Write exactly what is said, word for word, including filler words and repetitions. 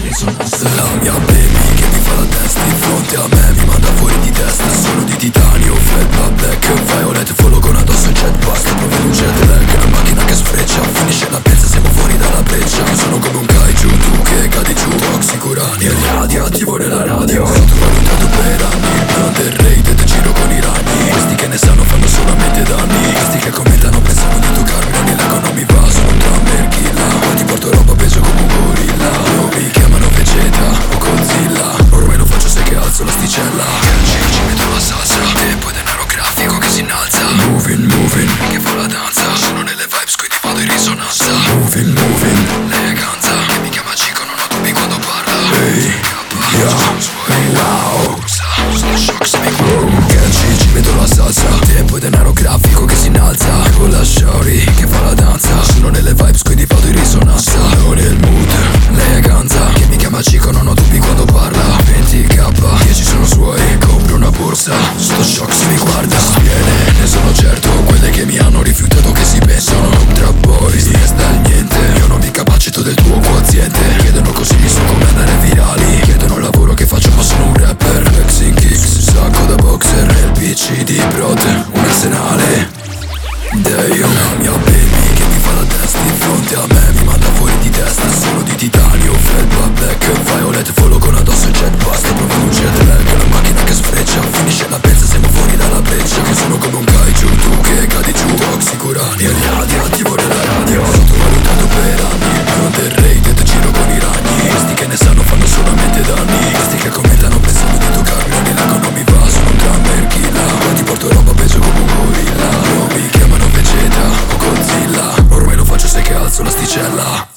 risonanza. La mia baby che mi fa la testa di fronte a me, mi manda fuori di testa. Sono di titanio, felpa, black, violet, follow con addosso il jetpack. Proprio un jet lag, una macchina che sfreccia. Finisce la piazza, siamo fuori dalla breccia. Sono come un kaiju, tu che cadi giù. Toxicurani, il radioattivo nella radio. Sottovalutato per anni, il più underrated, giro con i ragni. Questi che ne sanno fanno solamente danni. Questi che commentano pensano di toccarmi, non il leggo non mi va, sono un drummer killer. Poi ti porto roba peso come un gorilla. Loro mi chiamano Vegeta o Godzilla. Ormai lo faccio, sai che alzo l'asticella. Ci metto la salsa, tempo e denaro grafico che si innalza. Moving, moving, che fa la danza. Sono nelle vibes, quindi vado in risonanza. Moving, moving, eleganza. Che mi chiama Cico, non ho dubbi quando parla. Ehi, yeah, wow. Sono shock se mi guardo. Catchy, ci metto la salsa. Tempo e denaro grafico che si innalza. Con la shawty che fa la danza. Sono nelle vibes, quindi vado in risonanza. Sono nel mood, eleganza. Che mi chiama Cico, non ho dubbi quando parla. venti k, dieci sono suoi. Compro una borsa, sto shock se mi guarda. Viene, ne sono certo. Quelle che mi hanno rifiutato che si pensano tra boys, resta il niente. Io non mi capacito del tuo quoziente. Chiedono così mi so come andare virali. Chiedono il lavoro che faccio ma sono un rapper. Flexing kicks, sacco da boxer. L P C di prod, un arsenale. Damn, la mia baby che mi fa la testa di fronte a me, mi manda fuori di testa. Sono di titanio, felpa, black, violet, follow con addosso il jetpack. Sto provando un jet lag, una macchina che sfreccia. Finisce la pensa, siamo fuori dalla breccia. Che sono come un kaiju, tu che cadi giù. Toxicurani, il radioattivo nella radio. Sottovalutato per anni, il più underrated, giro con i ragni. Questi che ne sanno fanno solamente danni. Questi che commentano pensando di toccarmi, non il leggo non mi va, sono un drummer killer. Poi ti porto roba peso come un gorilla. Loro mi chiamano Vegeta o Godzilla. Ormai lo faccio, sai che alzo l'asticella.